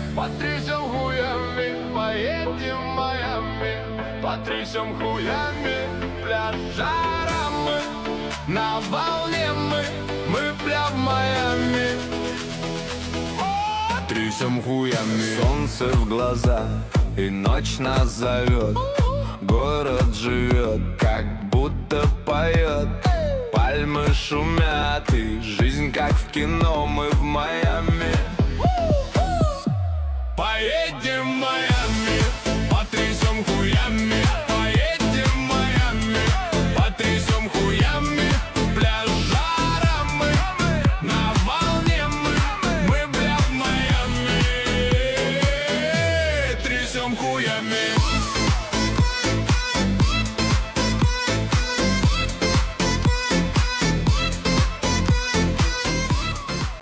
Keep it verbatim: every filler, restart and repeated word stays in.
Потрясем хуями, поедем в Майами. Потрясем хуями, пляжа мы. На волне мы, мы прям в Майами. Потрясем хуями. Солнце в глаза, и ночь нас зовет. Город живет, как будто поет. Пальмы шумят, и жизнь как в кино. Мы в Майами.